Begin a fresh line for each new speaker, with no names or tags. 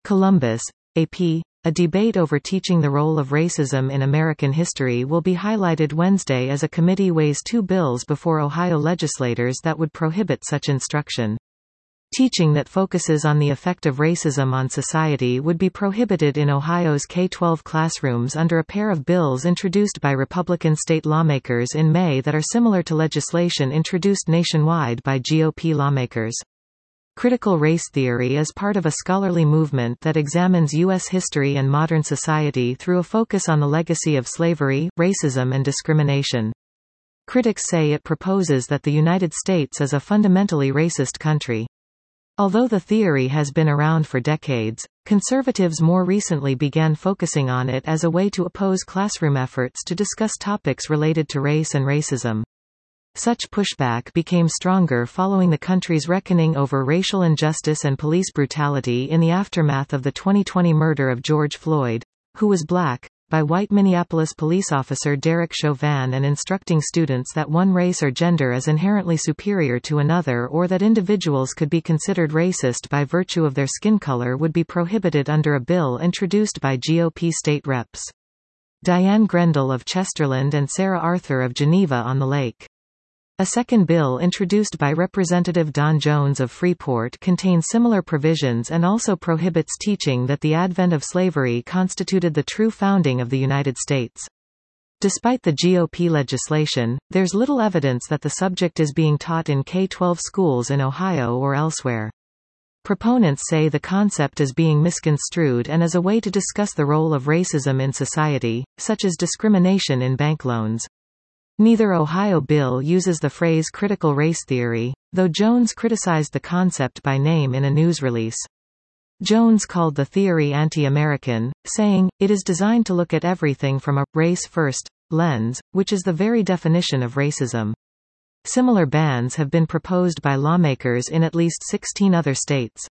Columbus, AP. A debate over teaching the role of racism in American history will be highlighted Wednesday as a committee weighs two bills before Ohio legislators that would prohibit such instruction. Teaching that focuses on the effect of racism on society would be prohibited in Ohio's K-12 classrooms under a pair of bills introduced by Republican state lawmakers in May that are similar to legislation introduced nationwide by GOP lawmakers. Critical race theory is part of a scholarly movement that examines U.S. history and modern society through a focus on the legacy of slavery, racism and discrimination. Critics say it proposes that the United States is a fundamentally racist country. Although the theory has been around for decades, conservatives more recently began focusing on it as a way to oppose classroom efforts to discuss topics related to race and racism. Such pushback became stronger following the country's reckoning over racial injustice and police brutality in the aftermath of the 2020 murder of George Floyd, who was black, by white Minneapolis police officer Derek Chauvin, and instructing students that one race or gender is inherently superior to another or that individuals could be considered racist by virtue of their skin color would be prohibited under a bill introduced by GOP state reps. Diane Grendel of Chesterland and Sarah Arthur of Geneva-on-the-Lake. A second bill introduced by Representative Don Jones of Freeport contains similar provisions and also prohibits teaching that the advent of slavery constituted the true founding of the United States. Despite the GOP legislation, there's little evidence that the subject is being taught in K-12 schools in Ohio or elsewhere. Proponents say the concept is being misconstrued and as a way to discuss the role of racism in society, such as discrimination in bank loans. Neither Ohio bill uses the phrase critical race theory, though Jones criticized the concept by name in a news release. Jones called the theory anti-American, saying, "It is designed to look at everything from a race-first lens, which is the very definition of racism." Similar bans have been proposed by lawmakers in at least 16 other states.